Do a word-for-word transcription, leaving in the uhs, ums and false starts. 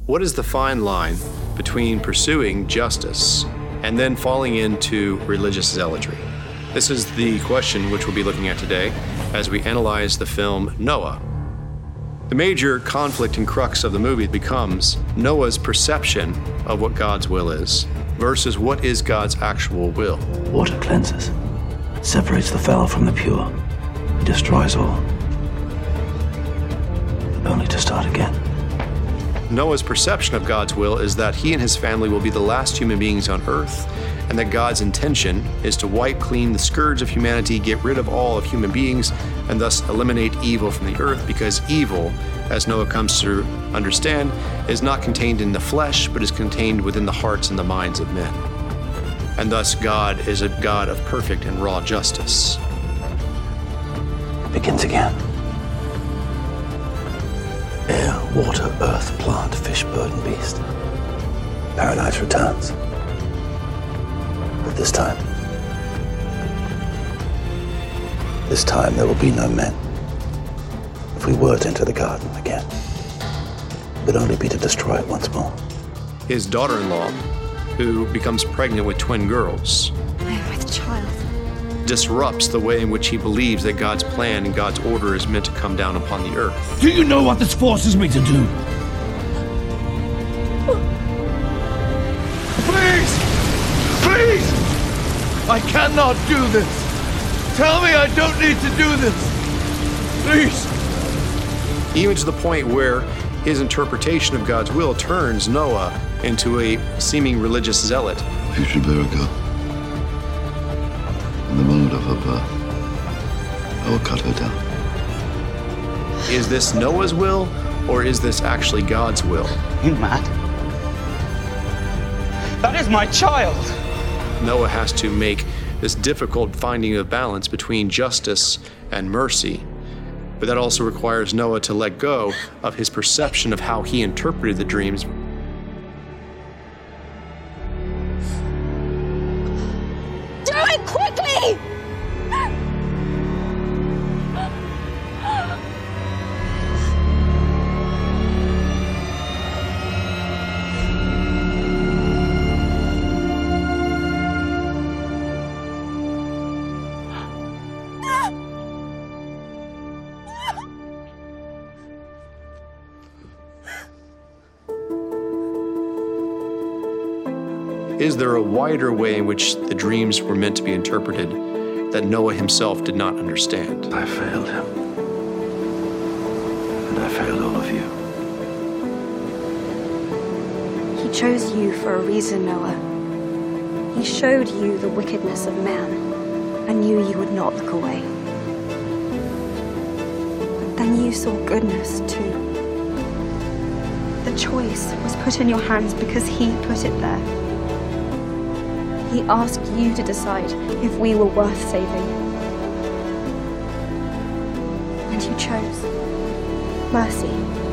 What is the fine line between pursuing justice and then falling into religious zealotry? This is the question which we'll be looking at today as we analyze the film Noah. The major conflict and crux of the movie becomes Noah's perception of what God's will is versus what is God's actual will. Water cleanses, separates the foul from the pure, destroys all, only to start again. Noah's perception of God's will is that he and his family will be the last human beings on earth, and that God's intention is to wipe clean the scourge of humanity, get rid of all of human beings, and thus eliminate evil from the earth, because evil, as Noah comes to understand, is not contained in the flesh, but is contained within the hearts and the minds of men. And thus God is a God of perfect and raw justice. It begins again. Air, water, earth, plant, fish, bird, and beast. Paradise returns. But this time, this time there will be no men. If we were to enter the garden again, it would only be to destroy it once more. His daughter-in-law, who becomes pregnant with twin girls, I am with child, disrupts the way in which he believes that God's plan and God's order is meant to come down upon the earth. Do you know what this forces me to do? Please! Please! I cannot do this! Tell me I don't need to do this! Please! Even to the point where his interpretation of God's will turns Noah into a seeming religious zealot. You should bear a girl. In the moment of her birth, I will cut her down. Is this Noah's will, or is this actually God's will? You mad? That is my child! Noah has to make this difficult finding of balance between justice and mercy. But that also requires Noah to let go of his perception of how he interpreted the dreams. do it quickly! Is there a wider way in which the dreams were meant to be interpreted that Noah himself did not understand? I failed him. And I failed all of you. He chose you for a reason, Noah. He showed you the wickedness of man and knew you would not look away. But then you saw goodness too. The choice was put in your hands because he put it there. He asked you to decide if we were worth saving. And you chose mercy.